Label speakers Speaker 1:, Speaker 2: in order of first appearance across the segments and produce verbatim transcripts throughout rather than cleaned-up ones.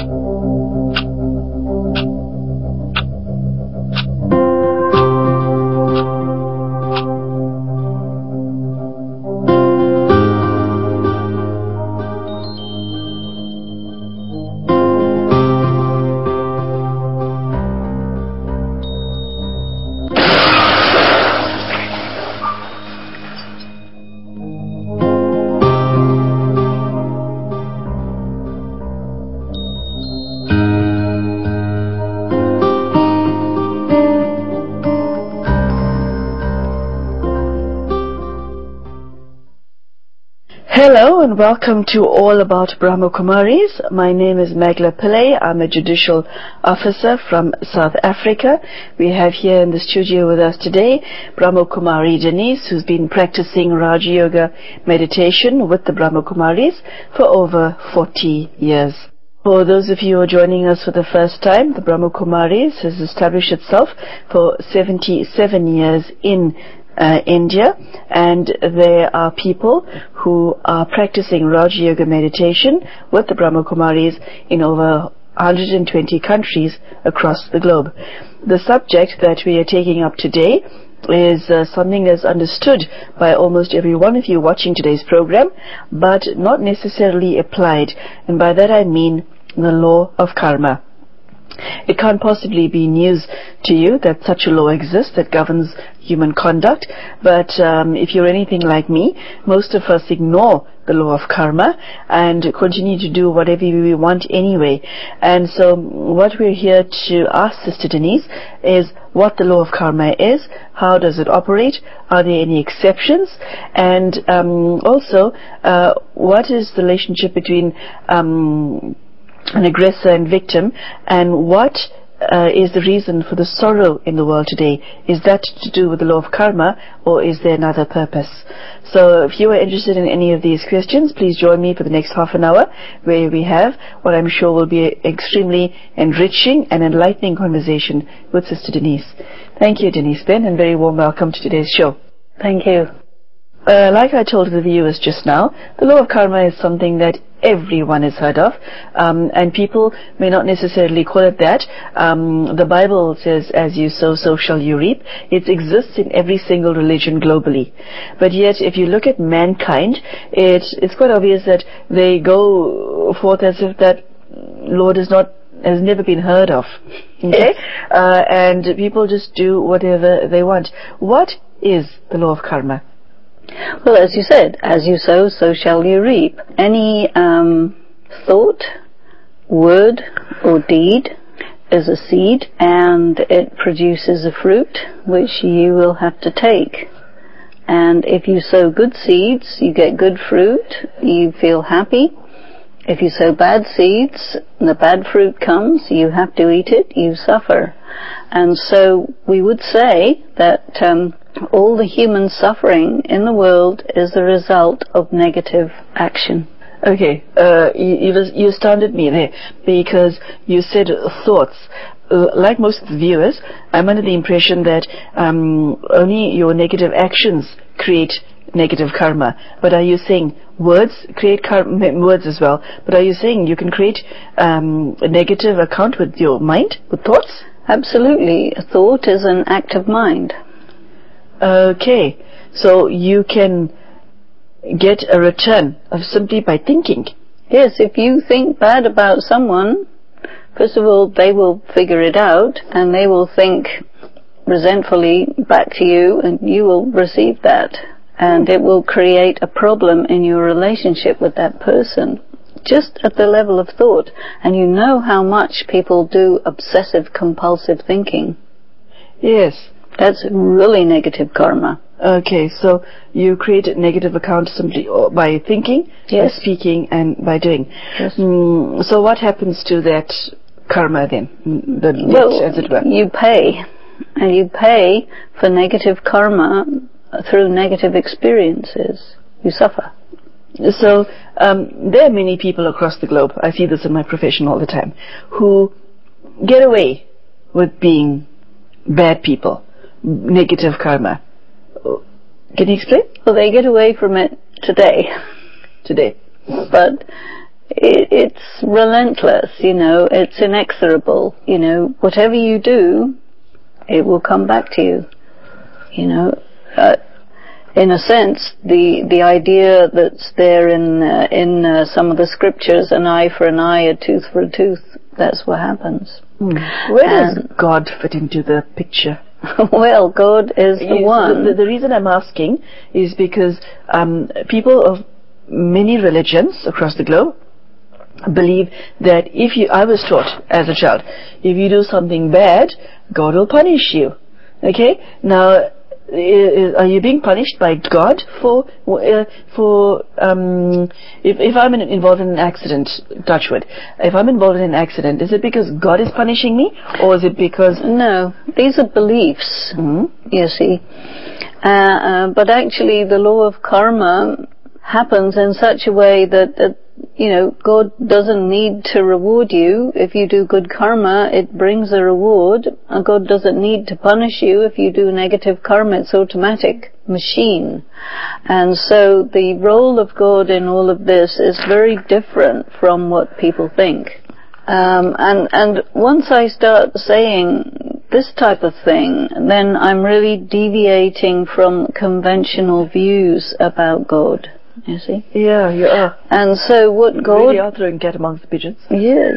Speaker 1: Hello and welcome to All About Brahma Kumaris. My name is Magla Pillay. I'm a judicial officer from South Africa. We have here in the studio with us today Brahma Kumari Denise, who's been practicing Raja Yoga meditation with the Brahma Kumaris for over forty years. For those of you who are joining us for the first time, the Brahma Kumaris has established itself for seventy-seven years in Uh, India, and there are people who are practicing Raja Yoga meditation with the Brahma Kumaris in over one hundred twenty countries across the globe. The subject that we are taking up today is uh, something that's understood by almost every one of you watching today's program, but not necessarily applied, and by that I mean the law of karma. It can't possibly be news to you that such a law exists that governs human conduct, but um, if you're anything like me, most of us ignore the law of karma and continue to do whatever we want anyway. And so what we're here to ask Sister Denise is what the law of karma is, how does it operate, are there any exceptions, and um, also uh, what is the relationship between um, an aggressor and victim, and what uh, is the reason for the sorrow in the world today? Is that to do with the law of karma, or is there another purpose? So if you are interested in any of these questions, please join me for the next half an hour, where we have what I'm sure will be an extremely enriching and enlightening conversation with Sister Denise. Thank you, Denise Ben, and very warm welcome to today's show.
Speaker 2: Thank you.
Speaker 1: Uh, like I told the viewers just now, the law of karma is something that everyone has heard of, um, and people may not necessarily call it that. Um, the Bible says, as you sow, so shall you reap. It exists in every single religion globally. But yet, if you look at mankind, it, it's quite obvious that they go forth as if that Lord is not has never been heard of. Okay? Uh, and people just do whatever they want. What is the law of karma?
Speaker 2: Well, as you said, as you sow, so shall you reap. Any um, thought, word, or deed is a seed, and it produces a fruit which you will have to take. And if you sow good seeds, you get good fruit, you feel happy. If you sow bad seeds, the bad fruit comes, you have to eat it, you suffer. And so we would say that um, all the human suffering in the world is the result of negative action.
Speaker 1: Okay, uh, you, you, you astounded me there, because you said thoughts. Uh, like most of the viewers, I'm under the impression that um, only your negative actions create negative karma. But are you saying words create karma, words as well, but are you saying you can create um, a negative account with your mind, with thoughts?
Speaker 2: Absolutely. A thought is an act of mind.
Speaker 1: Okay, so you can get a return of simply by thinking.
Speaker 2: Yes, if you think bad about someone, first of all, they will figure it out, and they will think resentfully back to you, and you will receive that. And it will create a problem in your relationship with that person, just at the level of thought. And you know how much people do obsessive compulsive thinking.
Speaker 1: Yes.
Speaker 2: That's really negative karma.
Speaker 1: Okay, so you create a negative account simply by thinking,
Speaker 2: yes.
Speaker 1: by speaking, and by doing.
Speaker 2: Yes.
Speaker 1: Mm, so what happens to that karma then? The debt,
Speaker 2: well,
Speaker 1: as it were?
Speaker 2: You pay. And you pay for negative karma through negative experiences. You suffer.
Speaker 1: So um, there are many people across the globe, I see this in my profession all the time, who get away with being bad people, negative karma. Can you explain?
Speaker 2: Well, they get away from it today.
Speaker 1: Today.
Speaker 2: But it, it's relentless, you know, it's inexorable, you know, whatever you do, it will come back to you, you know. Uh, in a sense, the the idea that's there in uh, in uh, some of the scriptures, an eye for an eye, a tooth for a tooth, that's what happens.
Speaker 1: Mm. Where and does God fit into the picture?
Speaker 2: Well, God is the
Speaker 1: yes,
Speaker 2: one.
Speaker 1: The, the reason I'm asking is because um, people of many religions across the globe believe that if you, I was taught as a child, if you do something bad, God will punish you. Okay? Now, are you being punished by God for uh, for um, if if I'm involved in an accident, touch wood, if I'm involved in an accident, is it because God is punishing me, or is it because...
Speaker 2: No, these are beliefs,
Speaker 1: mm-hmm.
Speaker 2: you see. Uh, uh, but actually the law of karma happens in such a way that, that you know, God doesn't need to reward you. If you do good karma, it brings a reward. God doesn't need to punish you. If you do negative karma, it's automatic machine. And so the role of God in all of this is very different from what people think. Um, and, and once I start saying this type of thing, then I'm really deviating from conventional views about God. You see?
Speaker 1: Yeah, you are.
Speaker 2: And so what God...
Speaker 1: really are throwing cat amongst the pigeons.
Speaker 2: Yes.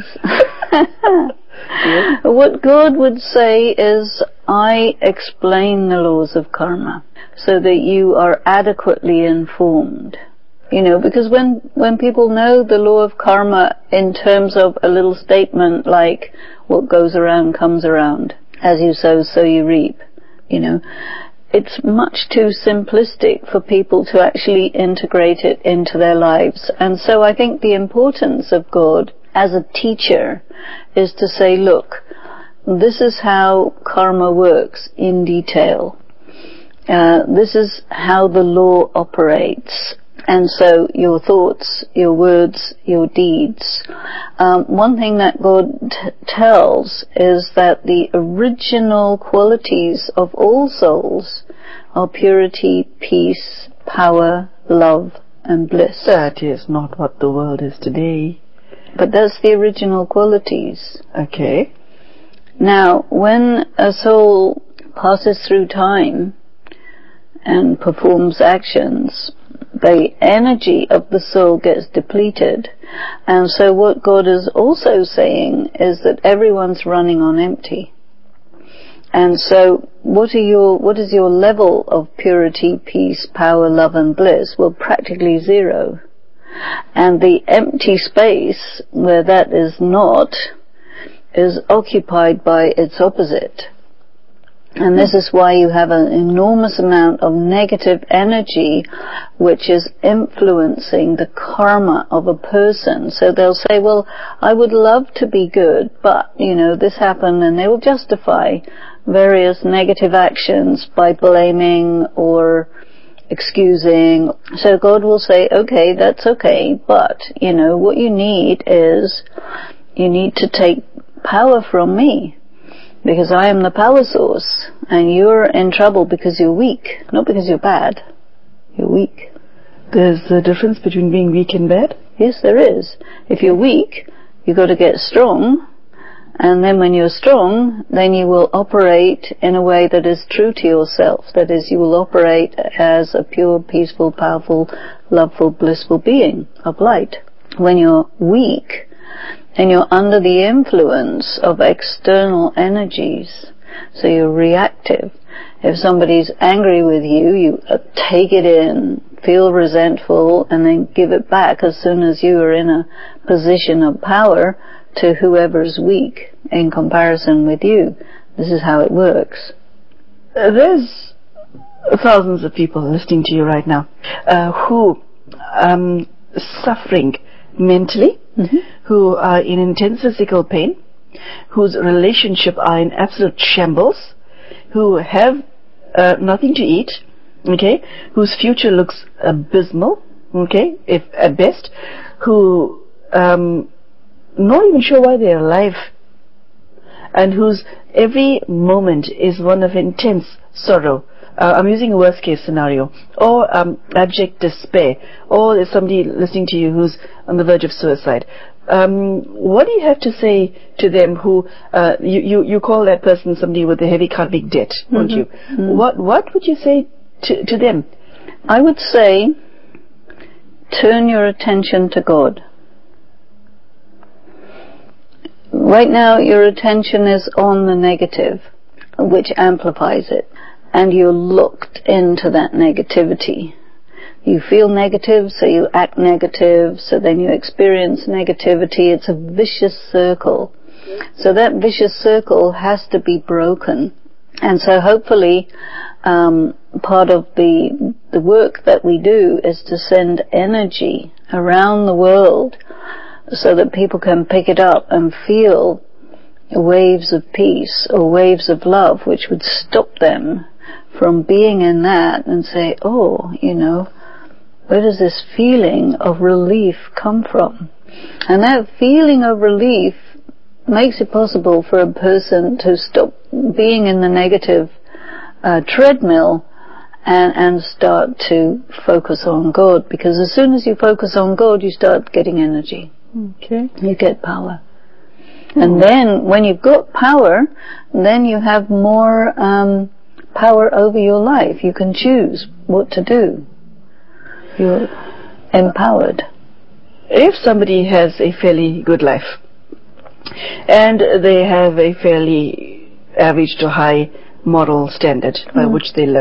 Speaker 1: Yes.
Speaker 2: What God would say is, I explain the laws of karma so that you are adequately informed. You know, because when, when people know the law of karma in terms of a little statement like, what goes around comes around, as you sow, so you reap, you know, it's much too simplistic for people to actually integrate it into their lives. And so I think the importance of God as a teacher is to say, look, this is how karma works in detail. Uh, this is how the law operates. And so your thoughts, your words, your deeds. Um, one thing that God t- tells is that the original qualities of all souls are purity, peace, power, love, and bliss.
Speaker 1: That is not what the world is today.
Speaker 2: But that's the original qualities.
Speaker 1: Okay.
Speaker 2: Now, when a soul passes through time and performs actions, the energy of the soul gets depleted. And so what God is also saying is that everyone's running on empty. And so what are your, what is your level of purity, peace, power, love and bliss? Well, practically zero. And the empty space where that is not is occupied by its opposite. And this is why you have an enormous amount of negative energy which is influencing the karma of a person. So they'll say, well, I would love to be good, but, you know, this happened, and they will justify various negative actions by blaming or excusing. So God will say, okay, that's okay, but, you know, what you need is you need to take power from me. Because I am the power source, and you're in trouble because you're weak, not because you're bad. You're weak.
Speaker 1: There's a difference between being weak and bad?
Speaker 2: Yes, there is. If you're weak, you've got to get strong, and then when you're strong, then you will operate in a way that is true to yourself. That is, you will operate as a pure, peaceful, powerful, loveful, blissful being of light. When you're weak, and you're under the influence of external energies, so you're reactive. If somebody's angry with you, you take it in, feel resentful, and then give it back as soon as you are in a position of power to whoever's weak in comparison with you. This is how it works.
Speaker 1: Uh, there's thousands of people listening to you right now uh, who um suffering mentally, mm-hmm. who are in intense physical pain, whose relationship are in absolute shambles, who have uh, nothing to eat, okay, whose future looks abysmal, okay, if at best, who um, not even sure why they're alive, and whose every moment is one of intense sorrow, uh, I'm using a worst case scenario, or um, abject despair, or there's somebody listening to you who's on the verge of suicide. Um, what do you have to say to them who, uh, you, you, you call that person somebody with a heavy karmic debt, mm-hmm. won't you? Mm-hmm. What, what would you say to, to them?
Speaker 2: I would say, turn your attention to God. Right now, your attention is on the negative, which amplifies it, and you're locked into that negativity. You feel negative, so you act negative, so then you experience negativity. It's a vicious circle. So that vicious circle has to be broken. And so hopefully, um, part of the, the work that we do is to send energy around the world so that people can pick it up and feel waves of peace or waves of love, which would stop them from being in that and say, oh, you know, where does this feeling of relief come from? And that feeling of relief makes it possible for a person to stop being in the negative uh, treadmill and, and start to focus on God. Because as soon as you focus on God, you start getting energy.
Speaker 1: Okay.
Speaker 2: You get power. Hmm. And then when you've got power, then you have more um, power over your life. You can choose what to do. You're empowered.
Speaker 1: If somebody has a fairly good life and they have a fairly average to high moral standard by mm. which they live,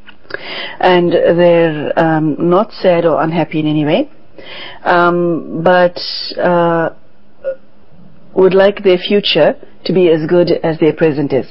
Speaker 1: and they're um, not sad or unhappy in any way, um, but uh, would like their future to be as good as their present is,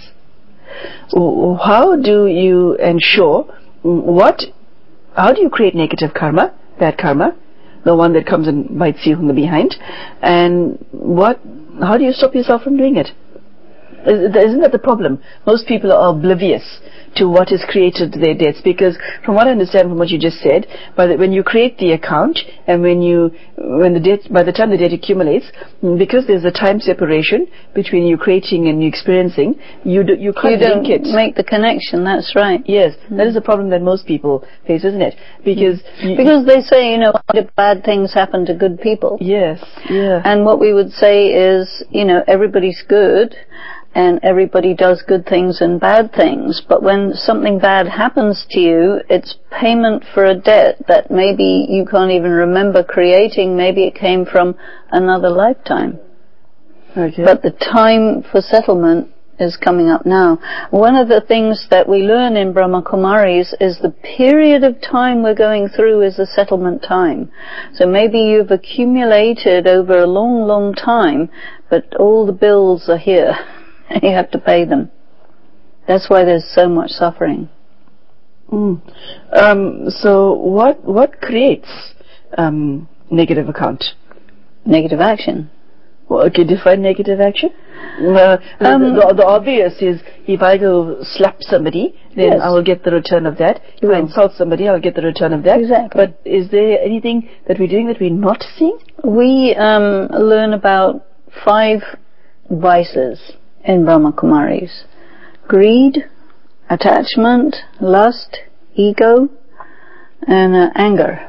Speaker 1: how do you ensure what How do you create negative karma, bad karma, the one that comes and bites you from the behind, and what? How do you stop yourself from doing it? Isn't that the problem? Most people are oblivious to what has created their debts, because from what I understand from what you just said, by the, when you create the account and when you, when the debt, by the time the debt accumulates, because there's a time separation between you creating and you experiencing, you do, you can't
Speaker 2: you don't
Speaker 1: link it.
Speaker 2: Make the connection. That's right.
Speaker 1: Yes,
Speaker 2: mm.
Speaker 1: that is a problem that most people face, isn't it? Because
Speaker 2: mm. you, because they say, you know, bad things happen to good people.
Speaker 1: Yes, yeah.
Speaker 2: And what we would say is, you know, everybody's good. And everybody does good things and bad things. But when something bad happens to you, it's payment for a debt that maybe you can't even remember creating. Maybe it came from another lifetime.
Speaker 1: Okay.
Speaker 2: But the time for settlement is coming up now. One of the things that we learn in Brahma Kumaris is the period of time we're going through is a settlement time. So maybe you've accumulated over a long, long time, but all the bills are here. And you have to pay them. That's why there's so much suffering.
Speaker 1: Mm. Um, so what what creates um, negative account?
Speaker 2: Negative action.
Speaker 1: Well, okay, define negative action. Uh, um, the, the obvious is, if I go slap somebody, then
Speaker 2: yes.
Speaker 1: I will get the return of that. If I insult somebody, I'll get the return of that.
Speaker 2: Exactly.
Speaker 1: But is there anything that we're doing that we're not seeing?
Speaker 2: We um, learn about five vices in Brahma Kumaris: greed, attachment, lust, ego, and uh, anger.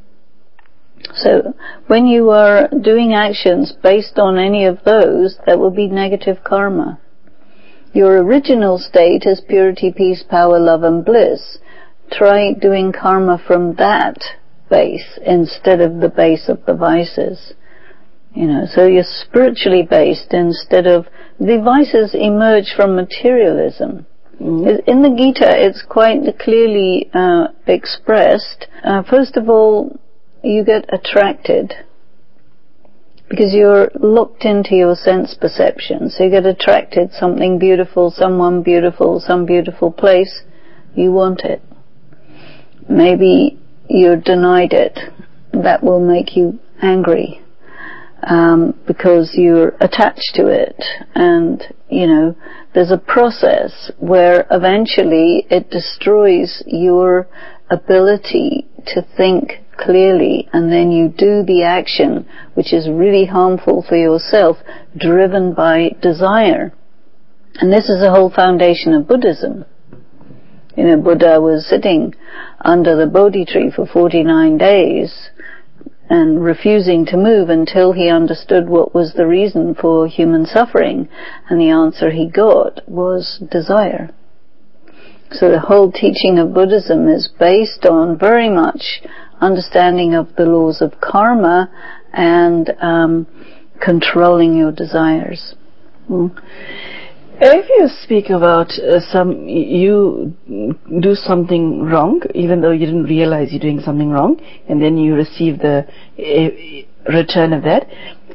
Speaker 2: So when you are doing actions based on any of those, that will be negative karma. Your original state is purity, peace, power, love, and bliss. Try doing karma from that base instead of the base of the vices. You know, so you're spiritually based instead of, the vices emerge from materialism. Mm-hmm. In the Gita, it's quite clearly uh, expressed. Uh, first of all, you get attracted because you're locked into your sense perception. So you get attracted, something beautiful, someone beautiful, some beautiful place, you want it. Maybe you're denied it. That will make you angry. Um, because you're attached to it, and you know there's a process where eventually it destroys your ability to think clearly, and then you do the action which is really harmful for yourself, driven by desire. And this is the whole foundation of Buddhism. You know, Buddha was sitting under the Bodhi tree for forty-nine days and refusing to move until he understood what was the reason for human suffering. And the answer he got was desire. So the whole teaching of Buddhism is based on very much understanding of the laws of karma and um, controlling your desires.
Speaker 1: Mm. If you speak about uh, some, you do something wrong, even though you didn't realize you're doing something wrong, and then you receive the uh, return of that,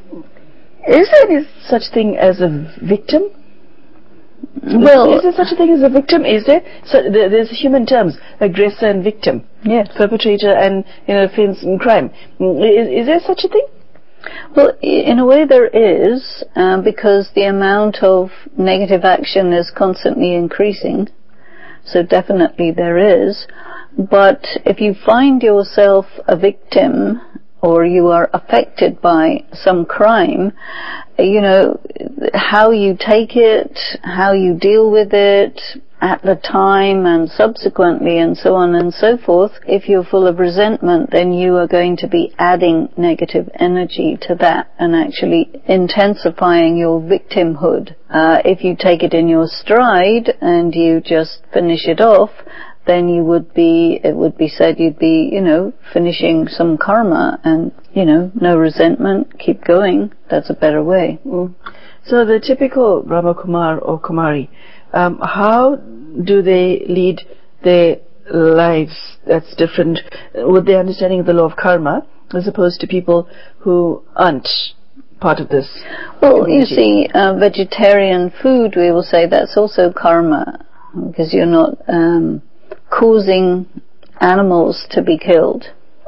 Speaker 1: is there any such thing as a victim?
Speaker 2: Well,
Speaker 1: is there such a thing as a victim? Is there? So there's human terms, aggressor and victim,
Speaker 2: yes,
Speaker 1: perpetrator and, you know, offense and crime. Is, is there such a thing?
Speaker 2: Well, in a way there is, uh, because the amount of negative action is constantly increasing. So definitely there is. But if you find yourself a victim, or you are affected by some crime, you know, how you take it, how you deal with it at the time and subsequently and so on and so forth, if you're full of resentment, then you are going to be adding negative energy to that and actually intensifying your victimhood. Uh, if you take it in your stride and you just finish it off, then you would be, it would be said you'd be, you know, finishing some karma and, you know, no resentment, keep going. That's a better way.
Speaker 1: Mm. So the typical Brahma Kumar or Kumari, um, how do they lead their lives that's different with their understanding of the law of karma as opposed to people who aren't part of this
Speaker 2: Well,
Speaker 1: community?
Speaker 2: You see, uh, vegetarian food, we will say that's also karma, because you're not um, causing animals to be killed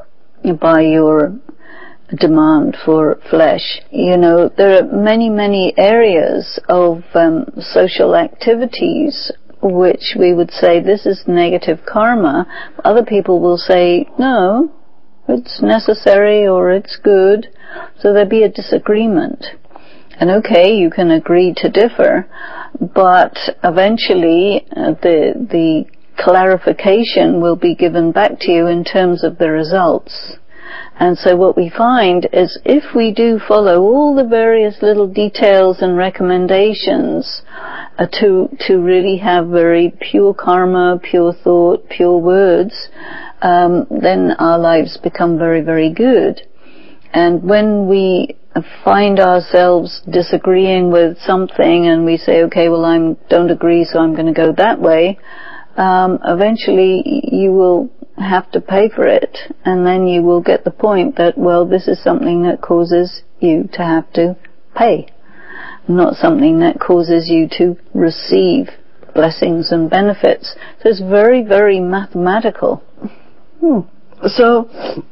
Speaker 2: by your demand for flesh. You know, there are many, many areas of um, social activities which we would say this is negative karma. Other people will say, no, it's necessary or it's good. So there'd be a disagreement. And okay, you can agree to differ, but eventually uh, the the clarification will be given back to you in terms of the results. And so what we find is if we do follow all the various little details and recommendations uh, to to really have very pure karma, pure thought, pure words, um, then our lives become very, very good. And when we find ourselves disagreeing with something and we say, okay, well, I don't agree, so I'm going to go that way, um, eventually you will have to pay for it, and then you will get the point that, well, this is something that causes you to have to pay, not something that causes you to receive blessings and benefits. So it's very, very mathematical.
Speaker 1: Hmm. So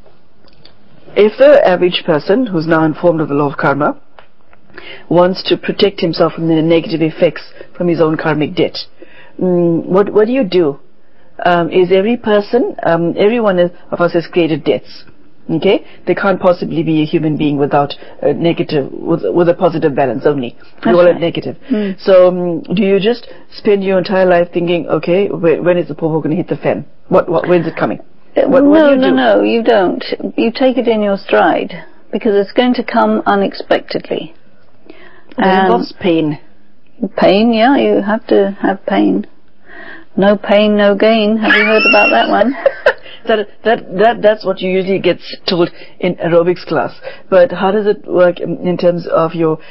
Speaker 1: if the average person who's now informed of the law of karma wants to protect himself from the negative effects from his own karmic debt, mm, what what do you do? Um, is every person, um, everyone of us has created debts. Okay, they can't possibly be a human being without a negative, with, with a positive balance only. We all have negative. Mm. So, um, do you just spend your entire life thinking, okay, wh- when is the popo going to hit the fan? What, what, when's it coming? What,
Speaker 2: no,
Speaker 1: what do you
Speaker 2: no,
Speaker 1: do?
Speaker 2: no, you don't. You take it in your stride, because it's going to come unexpectedly.
Speaker 1: It involves pain.
Speaker 2: Pain, yeah, you have to have pain. No pain, no gain. Have you heard about that one?
Speaker 1: that, that, that, that's what you usually get told in aerobics class. But how does it work in, in terms of your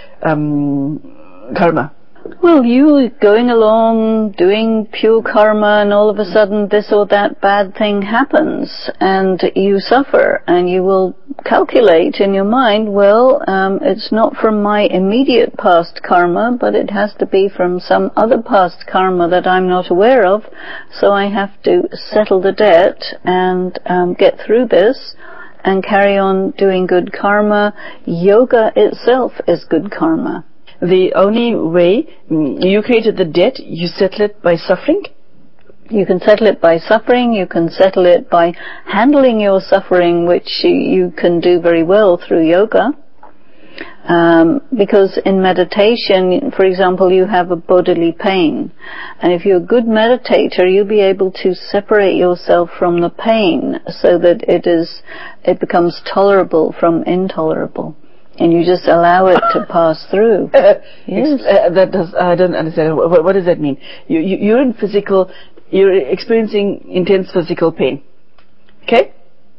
Speaker 1: um, karma?
Speaker 2: Well, you going along, doing pure karma, and all of a sudden this or that bad thing happens, and you suffer, and you will calculate in your mind, well, um, it's not from my immediate past karma, but it has to be from some other past karma that I'm not aware of, so I have to settle the debt and um, get through this and carry on doing good karma. Yoga itself is good karma.
Speaker 1: The only way, you created the debt, you settle it by suffering?
Speaker 2: You can settle it by suffering, you can settle it by handling your suffering, which you can do very well through yoga. Um, because in meditation, for example, you have a bodily pain, and if you're a good meditator, you'll be able to separate yourself from the pain so that it is, it becomes tolerable from intolerable, and you just allow it to pass through.
Speaker 1: Yes. Uh, that does, I don't understand. What, what does that mean? You, you, you're in physical, you're experiencing intense physical pain. Okay?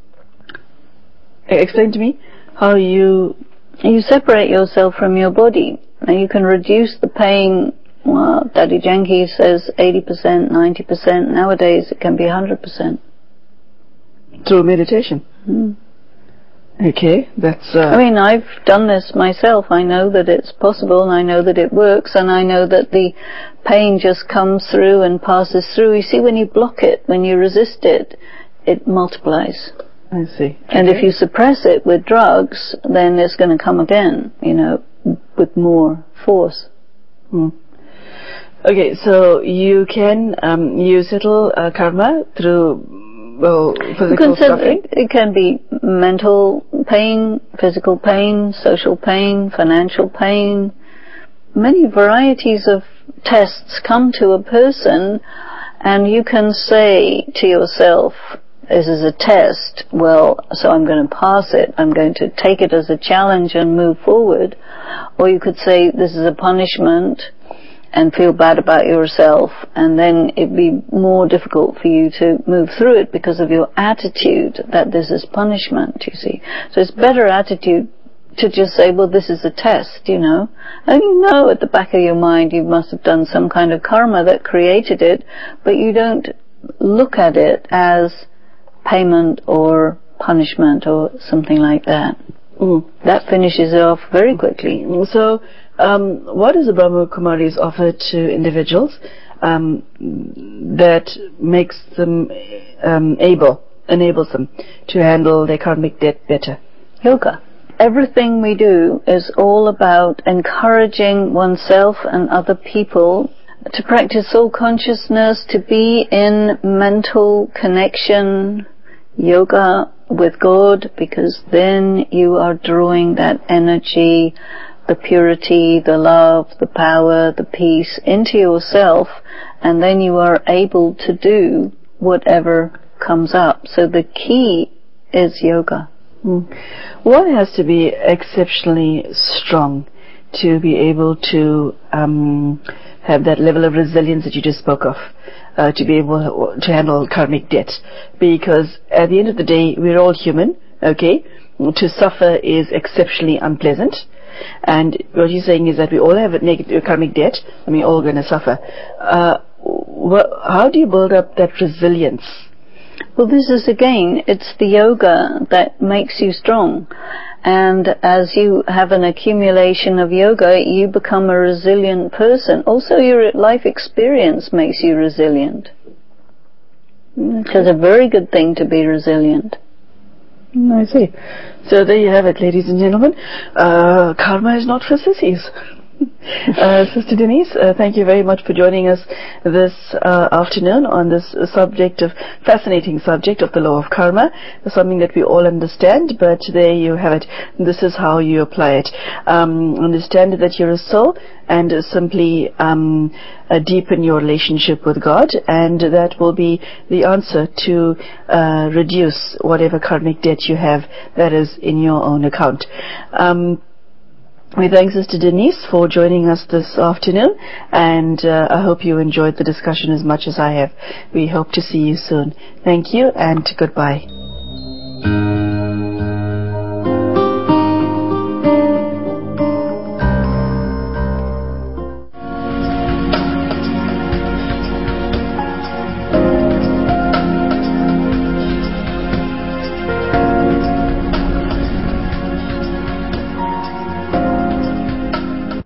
Speaker 1: Explain to me how you...
Speaker 2: You separate yourself from your body, and you can reduce the pain. Well, Daddy Janki says eighty percent, ninety percent. Nowadays it can be one hundred percent.
Speaker 1: Through meditation?
Speaker 2: Mm.
Speaker 1: Okay, that's... Uh...
Speaker 2: I mean, I've done this myself. I know that it's possible, and I know that it works, and I know that the pain just comes through and passes through. You see, when you block it, when you resist it, it multiplies.
Speaker 1: I see.
Speaker 2: And
Speaker 1: okay.
Speaker 2: if you suppress it with drugs, then it's going to come again, you know, with more force.
Speaker 1: Hmm. Okay, so you can um, you settle uh, karma through, well, physical suffering?
Speaker 2: It, it can be mental pain, physical pain, social pain, financial pain. Many varieties of tests come to a person, and you can say to yourself, this is a test, well, so I'm going to pass it, I'm going to take it as a challenge and move forward. Or you could say, this is a punishment, and feel bad about yourself, and then it'd be more difficult for you to move through it because of your attitude that this is punishment, you see. So it's better attitude to just say, well, this is a test, you know. And you know at the back of your mind you must have done some kind of karma that created it, but you don't look at it as payment or punishment or something like that. Mm. That finishes it off very quickly.
Speaker 1: So, um, what is the Brahma Kumaris offer to individuals um, that makes them um, able, enables them to handle their karmic debt better?
Speaker 2: Yoga. Everything we do is all about encouraging oneself and other people to practice soul consciousness, to be in mental connection, yoga with God, because then you are drawing that energy, the purity, the love, the power, the peace into yourself, and then you are able to do whatever comes up. So the key is yoga.
Speaker 1: Mm. One has to be exceptionally strong to be able to um, have that level of resilience that you just spoke of, uh, to be able to handle karmic debt. Because at the end of the day, we're all human, okay? To suffer is exceptionally unpleasant. And what you're saying is that we all have a negative karmic debt, and we're all going to suffer. Uh, wh- how do you build up that resilience?
Speaker 2: Well, this is again, it's the yoga that makes you strong. And as you have an accumulation of yoga, you become a resilient person. Also, your life experience makes you resilient. It's a very good thing to be resilient.
Speaker 1: I see. So there you have it, ladies and gentlemen. Uh, karma is not for sissies. Uh, Sister Denise, uh, thank you very much for joining us this uh, afternoon on this subject of, fascinating subject of the law of karma. It's something that we all understand, but there you have it. This is how you apply it. Um, understand that you're a soul, and uh, simply um, uh, deepen your relationship with God, and that will be the answer to uh, reduce whatever karmic debt you have that is in your own account. Um, We thank Sister Denise for joining us this afternoon, and uh, I hope you enjoyed the discussion as much as I have. We hope to see you soon. Thank you, and goodbye.